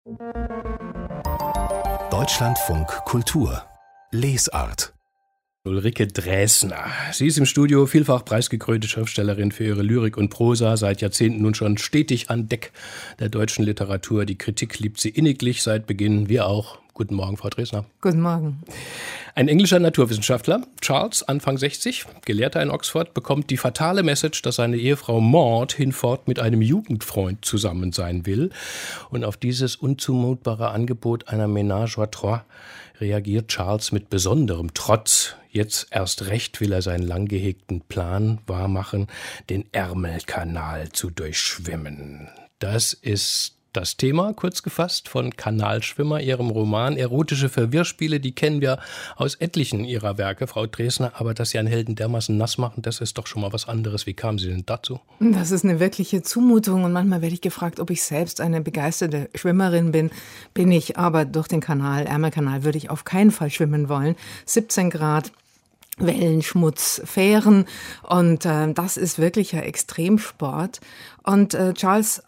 Deutschlandfunk Kultur Lesart. Ulrike Dräsner. Sie ist im Studio vielfach preisgekrönte Schriftstellerin für ihre Lyrik und Prosa, seit Jahrzehnten nun schon stetig an Deck der deutschen Literatur. Die Kritik liebt sie inniglich seit Beginn, wir auch. Guten Morgen, Frau Dräsner. Guten Morgen. Ein englischer Naturwissenschaftler, Charles, Anfang 60, Gelehrter in Oxford, bekommt die fatale Message, dass seine Ehefrau Maud hinfort mit einem Jugendfreund zusammen sein will. Und auf dieses unzumutbare Angebot einer Ménage à trois reagiert Charles mit besonderem Trotz. Jetzt erst recht will er seinen lang gehegten Plan wahrmachen, den Ärmelkanal zu durchschwimmen. Das ist das Thema, kurz gefasst, von Kanalschwimmer, ihrem Roman. Erotische Verwirrspiele, die kennen wir aus etlichen ihrer Werke, Frau Dräsner. Aber dass Sie einen Helden dermaßen nass machen, das ist doch schon mal was anderes. Wie kamen Sie denn dazu? Das ist eine wirkliche Zumutung. Und manchmal werde ich gefragt, ob ich selbst eine begeisterte Schwimmerin bin. Bin ich, aber durch den Ärmelkanal würde ich auf keinen Fall schwimmen wollen. 17 Grad. Wellenschmutz, Fähren und das ist wirklicher Extremsport. Und Charles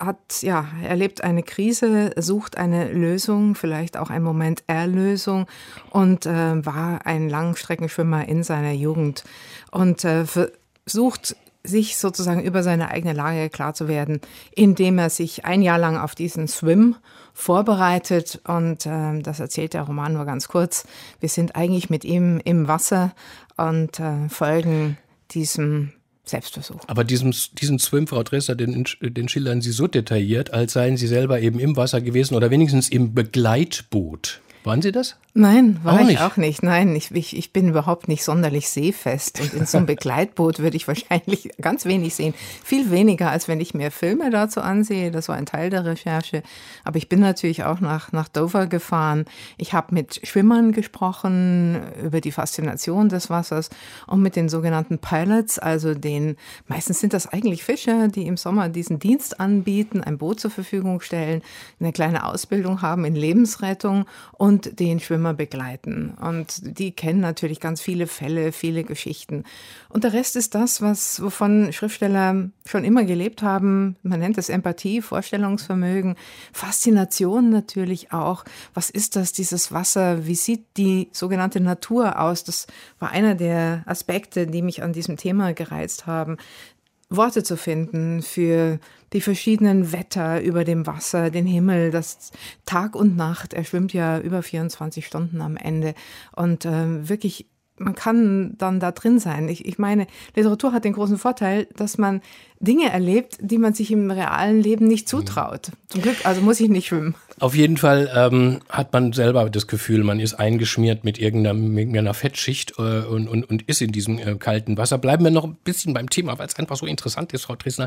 erlebt eine Krise, sucht eine Lösung, vielleicht auch einen Moment Erlösung und war ein Langstreckenschwimmer in seiner Jugend und versucht sich sozusagen über seine eigene Lage klar zu werden, indem er sich ein Jahr lang auf diesen Swim vorbereitet. Und das erzählt der Roman nur ganz kurz. Wir sind eigentlich mit ihm im Wasser und folgen diesem Selbstversuch. Aber diesen Swim, Frau Dräsner, den schildern Sie so detailliert, als seien Sie selber eben im Wasser gewesen oder wenigstens im Begleitboot. Waren Sie das? Nein, war ich auch nicht. Nein, ich bin überhaupt nicht sonderlich seefest. Und in so einem Begleitboot würde ich wahrscheinlich ganz wenig sehen. Viel weniger, als wenn ich mir Filme dazu ansehe. Das war ein Teil der Recherche. Aber ich bin natürlich auch nach Dover gefahren. Ich habe mit Schwimmern gesprochen über die Faszination des Wassers und mit den sogenannten Pilots, also meistens sind das eigentlich Fischer, die im Sommer diesen Dienst anbieten, ein Boot zur Verfügung stellen, eine kleine Ausbildung haben in Lebensrettung und den Schwimmer begleiten. Und die kennen natürlich ganz viele Fälle, viele Geschichten. Und der Rest ist das, wovon Schriftsteller schon immer gelebt haben. Man nennt es Empathie, Vorstellungsvermögen, Faszination natürlich auch. Was ist das, dieses Wasser? Wie sieht die sogenannte Natur aus? Das war einer der Aspekte, die mich an diesem Thema gereizt haben. Worte zu finden für die verschiedenen Wetter über dem Wasser, den Himmel, das Tag und Nacht. Er schwimmt ja über 24 Stunden am Ende und wirklich, man kann dann da drin sein. Ich meine, Literatur hat den großen Vorteil, dass man Dinge erlebt, die man sich im realen Leben nicht zutraut. Zum Glück, also muss ich nicht schwimmen. Auf jeden Fall hat man selber das Gefühl, man ist eingeschmiert mit irgendeiner Fettschicht und ist in diesem kalten Wasser. Bleiben wir noch ein bisschen beim Thema, weil es einfach so interessant ist, Frau Dräsner.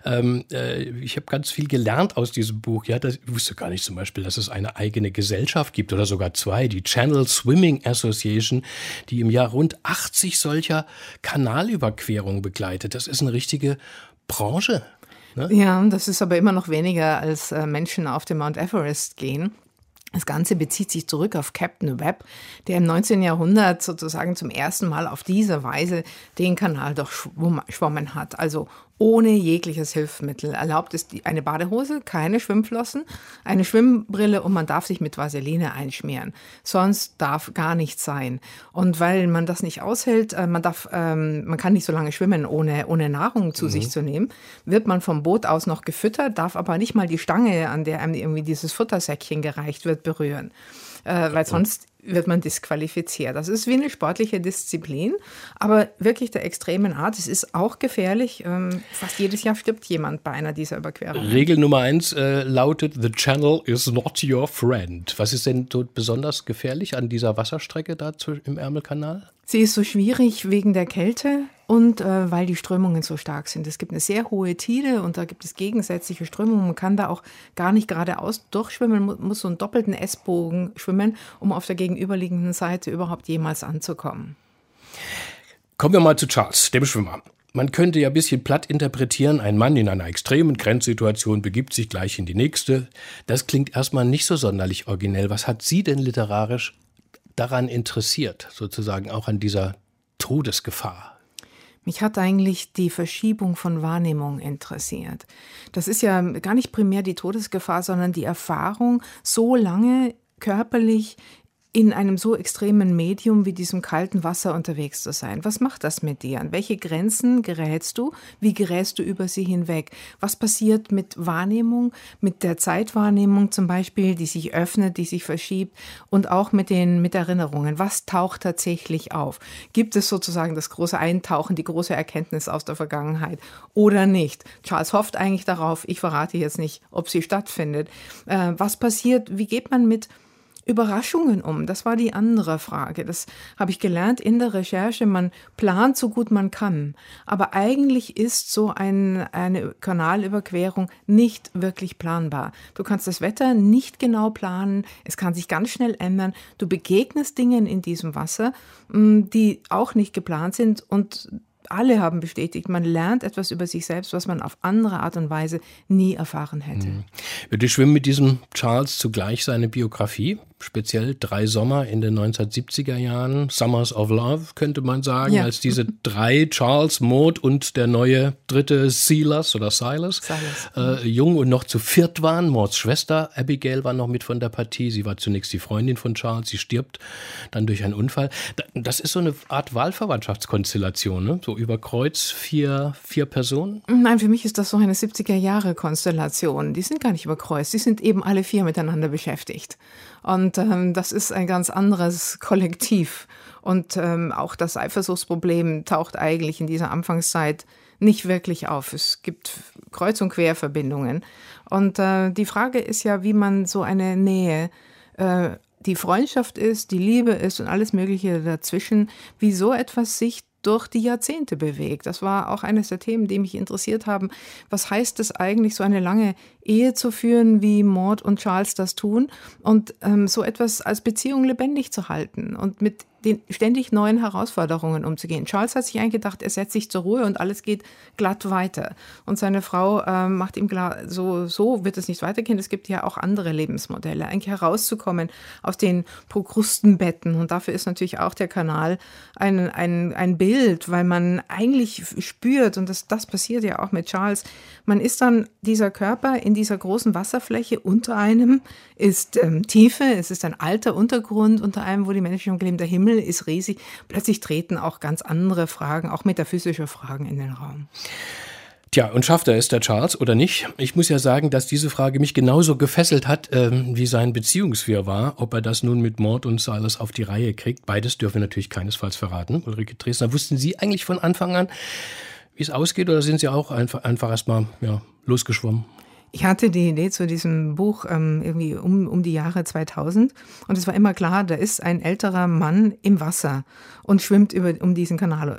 Ich habe ganz viel gelernt aus diesem Buch. Ja, ich wusste gar nicht zum Beispiel, dass es eine eigene Gesellschaft gibt oder sogar zwei, die Channel Swimming Association, die im Jahr rund 80 solcher Kanalüberquerungen begleitet. Das ist eine richtige Branche. Ne? Ja, das ist aber immer noch weniger, als Menschen auf den Mount Everest gehen. Das Ganze bezieht sich zurück auf Captain Webb, der im 19. Jahrhundert sozusagen zum ersten Mal auf diese Weise den Kanal durchschwommen hat. Also ohne jegliches Hilfsmittel. Erlaubt ist eine Badehose, keine Schwimmflossen, eine Schwimmbrille und man darf sich mit Vaseline einschmieren. Sonst darf gar nichts sein. Und weil man das nicht aushält, man kann nicht so lange schwimmen, ohne Nahrung zu sich zu nehmen, wird man vom Boot aus noch gefüttert, darf aber nicht mal die Stange, an der einem irgendwie dieses Futtersäckchen gereicht wird, berühren. Weil sonst wird man disqualifiziert. Das ist wie eine sportliche Disziplin, aber wirklich der extremen Art. Es ist auch gefährlich. Fast jedes Jahr stirbt jemand bei einer dieser Überquerungen. Regel Nummer 1 lautet, the channel is not your friend. Was ist denn so besonders gefährlich an dieser Wasserstrecke da im Ärmelkanal? Sie ist so schwierig wegen der Kälte und weil die Strömungen so stark sind. Es gibt eine sehr hohe Tide und da gibt es gegensätzliche Strömungen. Man kann da auch gar nicht geradeaus durchschwimmen, muss so einen doppelten S-Bogen schwimmen, um auf der gegenüberliegenden Seite überhaupt jemals anzukommen. Kommen wir mal zu Charles, dem Schwimmer. Man könnte ja ein bisschen platt interpretieren, ein Mann in einer extremen Grenzsituation begibt sich gleich in die nächste. Das klingt erstmal nicht so sonderlich originell. Was hat Sie denn literarisch daran interessiert, sozusagen auch an dieser Todesgefahr? Mich hat eigentlich die Verschiebung von Wahrnehmung interessiert. Das ist ja gar nicht primär die Todesgefahr, sondern die Erfahrung, so lange körperlich in einem so extremen Medium wie diesem kalten Wasser unterwegs zu sein. Was macht das mit dir? An welche Grenzen gerätst du? Wie gerätst du über sie hinweg? Was passiert mit Wahrnehmung, mit der Zeitwahrnehmung zum Beispiel, die sich öffnet, die sich verschiebt und auch mit Erinnerungen? Was taucht tatsächlich auf? Gibt es sozusagen das große Eintauchen, die große Erkenntnis aus der Vergangenheit oder nicht? Charles hofft eigentlich darauf, ich verrate jetzt nicht, ob sie stattfindet. Was passiert? Wie geht man mit Überraschungen um? Das war die andere Frage. Das habe ich gelernt in der Recherche. Man plant so gut man kann. Aber eigentlich ist so eine Kanalüberquerung nicht wirklich planbar. Du kannst das Wetter nicht genau planen. Es kann sich ganz schnell ändern. Du begegnest Dingen in diesem Wasser, die auch nicht geplant sind, und alle haben bestätigt, man lernt etwas über sich selbst, was man auf andere Art und Weise nie erfahren hätte. Wir durchschwimmen mit diesem Charles zugleich seine Biografie, speziell 3 Sommer in den 1970er Jahren, Summers of Love könnte man sagen, als diese 3, Charles, Maud und der neue 3. Silas, jung und noch zu 4 waren. Mauds Schwester Abigail war noch mit von der Partie, sie war zunächst die Freundin von Charles, sie stirbt dann durch einen Unfall. Das ist so eine Art Wahlverwandtschaftskonstellation, ne? So über Kreuz 4 Personen? Nein, für mich ist das so eine 70er-Jahre-Konstellation. Die sind gar nicht über Kreuz, die sind eben alle 4 miteinander beschäftigt. Und das ist ein ganz anderes Kollektiv. Und auch das Eifersuchtsproblem taucht eigentlich in dieser Anfangszeit nicht wirklich auf. Es gibt Kreuz- und Querverbindungen. Und die Frage ist ja, wie man so eine Nähe, die Freundschaft ist, die Liebe ist und alles Mögliche dazwischen, wie so etwas sich durch die Jahrzehnte bewegt. Das war auch eines der Themen, die mich interessiert haben. Was heißt es eigentlich, so eine lange Ehe zu führen, wie Maud und Charles das tun, und so etwas als Beziehung lebendig zu halten und mit den ständig neuen Herausforderungen umzugehen. Charles hat sich eingedacht, er setzt sich zur Ruhe und alles geht glatt weiter. Und seine Frau macht ihm klar, so wird es nicht weitergehen. Es gibt ja auch andere Lebensmodelle. Eigentlich herauszukommen aus den Prokrustenbetten. Und dafür ist natürlich auch der Kanal ein Bild, weil man eigentlich spürt, und das passiert ja auch mit Charles, man ist dann dieser Körper in dieser großen Wasserfläche, unter einem ist Tiefe, es ist ein alter Untergrund, unter einem, wo die Menschen schon leben, der Himmel ist riesig. Plötzlich treten auch ganz andere Fragen, auch metaphysische Fragen in den Raum. Tja, und schafft er es, der Charles, oder nicht? Ich muss ja sagen, dass diese Frage mich genauso gefesselt hat, wie sein Beziehungswirrwarr. Ob er das nun mit Maud und Silas auf die Reihe kriegt, beides dürfen wir natürlich keinesfalls verraten. Ulrike Dresner, wussten Sie eigentlich von Anfang an, wie es ausgeht, oder sind Sie auch einfach erstmal losgeschwommen? Ich hatte die Idee zu diesem Buch irgendwie um die Jahre 2000, und es war immer klar, da ist ein älterer Mann im Wasser und schwimmt durch diesen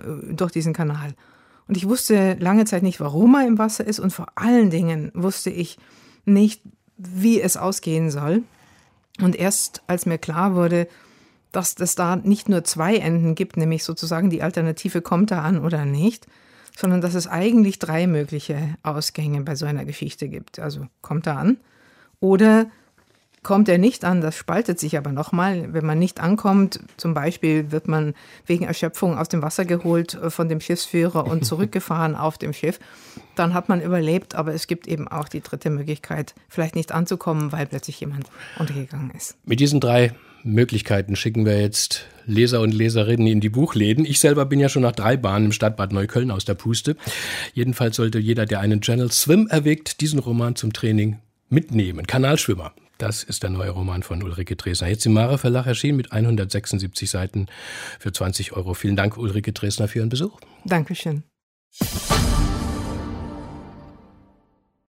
Kanal. Und ich wusste lange Zeit nicht, warum er im Wasser ist, und vor allen Dingen wusste ich nicht, wie es ausgehen soll. Und erst als mir klar wurde, dass es da nicht nur 2 Enden gibt, nämlich sozusagen die Alternative, kommt er an oder nicht, sondern dass es eigentlich 3 mögliche Ausgänge bei so einer Geschichte gibt. Also kommt er an oder kommt er nicht an, das spaltet sich aber nochmal. Wenn man nicht ankommt, zum Beispiel wird man wegen Erschöpfung aus dem Wasser geholt von dem Schiffsführer und zurückgefahren auf dem Schiff, dann hat man überlebt, aber es gibt eben auch die 3. Möglichkeit, vielleicht nicht anzukommen, weil plötzlich jemand untergegangen ist. Mit diesen 3 Möglichkeiten schicken wir jetzt Leser und Leserinnen in die Buchläden. Ich selber bin ja schon nach 3 Bahnen im Stadtbad Neukölln aus der Puste. Jedenfalls sollte jeder, der einen Channel Swim erwägt, diesen Roman zum Training mitnehmen. Kanalschwimmer, das ist der neue Roman von Ulrike Dresner. Jetzt im Mara Verlag erschienen mit 176 Seiten für 20 €. Vielen Dank, Ulrike Dresner, für Ihren Besuch. Dankeschön.